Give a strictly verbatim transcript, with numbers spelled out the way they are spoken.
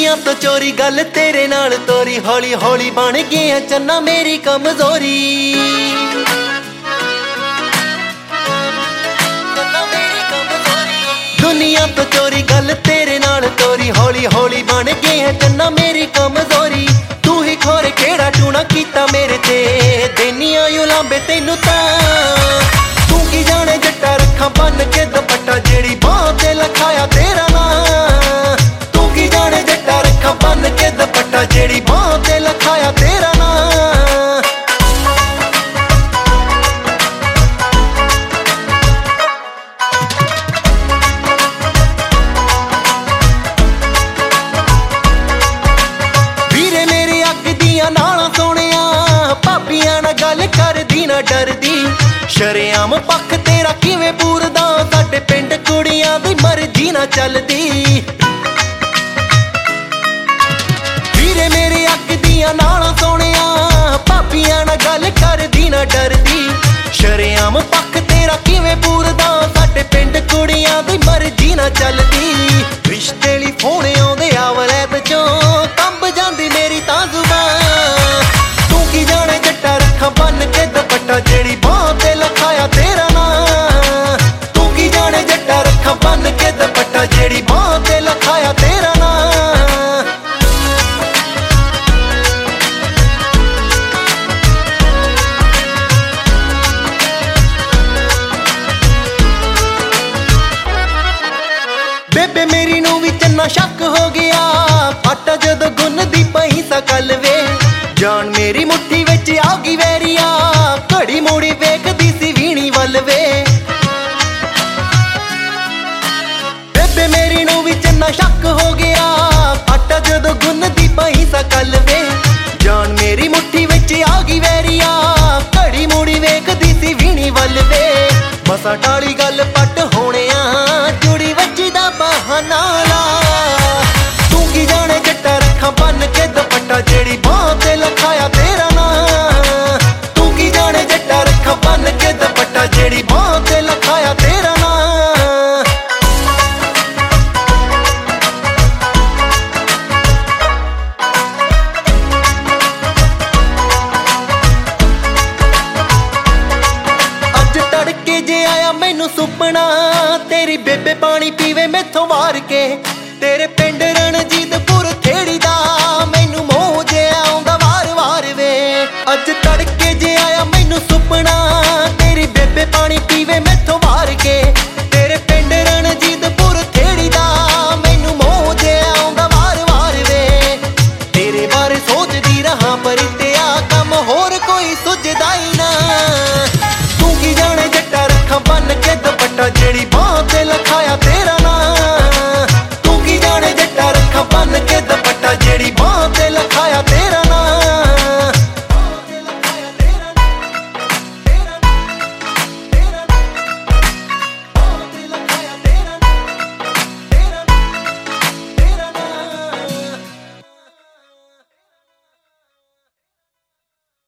ਦੁਨੀਆ ਤੋਂ ਚੋਰੀ ਗੱਲ ਤੇਰੇ ਨਾਲ ਤੋਰੀ, ਹੌਲੀ ਹੌਲੀ ਬਣ ਗਿਆ ਚੰਨਾ ਮੇਰੀ ਕਮਜ਼ੋਰੀ। ਦੁਨੀਆ ਤੋਂ ਚੋਰੀ ਗੱਲ ਤੇਰੇ ਨਾਲ ਤੋਰੀ, ਹੌਲੀ ਹੌਲੀ ਬਣ ਗਿਆ ਚੰਨਾ ਮੇਰੀ ਕਮਜ਼ੋਰੀ। ਤੂੰ ਹੀ ਖੋਰੇ ਕਿਹੜਾ ਟੂਣਾ ਕੀਤਾ ਮੇਰੇ ਤੇ, ਦੇਨੀਆਂ ਯੂ ਲਾਂਬੇ ਤੈਨੂੰ ਤਾਂ। ਤੂੰ ਕੀ ਜਾਣੇ ਜੱਟਾ ਰੱਖਾਂ ਬੰਨ ਕੇ ਦੁਪੱਟਾ, ਜਿਹੜੀ ਬਾਂਹ ਤੇ ਲਖਾਇਆ ਤੇਰਾ ਨਾਂ। ਤੂੰ ਕੀ ਜਾਣੇ ਜੱਟਾ ਰੱਖਾਂ ਬੰਨ ਕੇ ਦੁਪੱਟਾ, ਜਿਹੜੀ ਬਾਂਹ ਤੇ ਲਖਾਇਆ ਤੇਰਾ ਨਾਂ। ਵੀਰੇ ਮੇਰੇ ਅੱਗ ਦੀਆਂ ਨਾਲਾਂ ਸੋਹਣਿਆ, ਭਾਬੀਆਂ ਨਾਲ ਗੱਲ ਕਰਦੀ ਨਾ ਡਰਦੀ। ਸ਼ਰੇਆਮ ਪੱਖ ਤੇਰਾ ਕਿਵੇਂ ਪੂਰਦਾ, ਸਾਡੇ ਪਿੰਡ ਕੁੜੀਆਂ ਦੀ ਮਰਜ਼ੀ ਨਾ ਚੱਲਦੀ। ਵੀਰੇ ਮੇਰੇ ਅੱਗ ਦੀਆਂ ਨਾਲਾਂ ਸੋਹਣਿਆ, ਭਾਬੀਆਂ ਨਾਲ ਗੱਲ ਕਰਦੀ ਨਾ ਡਰਦੀ। ਸ਼ਰੇਆਮ ਪੱਖ ਤੇਰਾ ਕਿਵੇਂ ਪੂਰਦਾ, ਸਾਡੇ ਪਿੰਡ ਕੁੜੀਆਂ ਦੀ ਮਰਜ਼ੀ ਨਾ ਚੱਲਦੀ। ਰਿਸ਼ਤੇ ਲਈ ਫੋਨ ਆਉਂਦੇ ਆਵਲੈਤ ਚੋਂ, ਕੰਬ ਜਾਂਦੀ ਮੇਰੀ ਤਾਂ ਜ਼ੁਬਾਨ। ਤੂੰ ਕੀ ਜਾਣੇ ਜੱਟਾ ਰੱਖਾਂ ਬੰਨ ਕੇ ਦੁਪੱਟਾ, ਜਿਹੜੀ ਬਾਂਹ ਤੇ ਲਖਾਇਆ ਤੇਰਾ ਨਾਂ। ਤੂੰ ਕੀ ਜਾਣੇ ਜੱਟਾ ਰੱਖਾਂ ਬੰਨ ਕੇ ਦੁਪੱਟਾ, ਜਿਹੜੀ ਬਾਂਹ ਤੇ ਲਖਾਇਆ ਤੇਰਾ ਨਾਂ। ਬੇਬੇ ਮੇਰੀ ਨੂੰ ਵੀ ਚੰਨਾ ਸ਼ੱਕ ਹੋ ਗਿਆ, ਆਟਾ ਜਦੋਂ ਗੁੰਨਦੀ ਪਈ ਸਾ ਕੱਲ ਵੇ। ਜਾਨ ਮੇਰੀ ਮੁੱਠੀ ਵਿੱਚ ਆ ਗਈ ਵੈਰੀਆ, ਘੜੀ ਮੋੜੀ ਵੇਖਦੀ ਸੀ ਵੀਣੀ ਵੱਲ ਵੇ। ਬੇਬੇ ਮੇਰੀ ਨੂੰ ਵੀ ਚੰਨਾ ਸ਼ੱਕ ਹੋ ਗਿਆ, ਆਟਾ ਜਦੋਂ ਗੁੰਨਦੀ ਪਈ ਸਾ ਕੱਲ ਵੇ। ਜਾਨ ਮੇਰੀ ਮੁੱਠੀ ਵਿੱਚ ਆ ਗਈ ਵੈਰੀਆ, ਘੜੀ ਮੋੜੀ ਵੇਖਦੀ ਸੀ ਵੀਣੀ ਵੱਲ ਵੇ। ਮਸਾਂ ਟਾਲੀ ਗੱਲ ਪੱਟ ਹੋਣਿਆ, ਜੁੜੀ ਵੱਜੀ ਦਾ ਬਹਾਨਾ ਲਾ। ਤੂੰ ਕੀ ਜਾਣੇ ਜੱਟਾ ਰੱਖਾਂ ਬੰਨ ਕੇ ਦੁਪੱਟਾ, ਜਿਹੜੀ ਬਾਂਹ ਤੇ ਲਖਾਇਆ ਤੇਰਾ ਨਾਂ। ਤੂੰ ਕੀ ਜਾਣੇ ਜੱਟਾ ਰੱਖਾਂ ਬੰਨ ਕੇ ਦੁਪੱਟਾ, ਜਿਹੜੀ ਬਾਂਹ ਤੇ ਲਖਾਇਆ ਤੇਰਾ ਨਾਂ। ਅੱਜ ਤੜਕੇ ਜੇ ਆਇਆ ਮੈਨੂੰ ਸੁਪਨਾ, ਤੇਰੀ ਬੇਬੇ ਪਾਣੀ ਪੀਵੇ ਮੈਥੋਂ ਵਾਰ ਕੇ। ਤੇਰੇ ਪਿੰਡ ਰਣਜੀਤਪੁਰ ਖੇੜੀ ਦਾ, ਮੈਨੂੰ ਮੋਹ ਜਿਹਾ ਆਉਂਦਾ ਵਾਰ ਵਾਰ ਵੇ। ਅੱਜ ਤੜਕੇ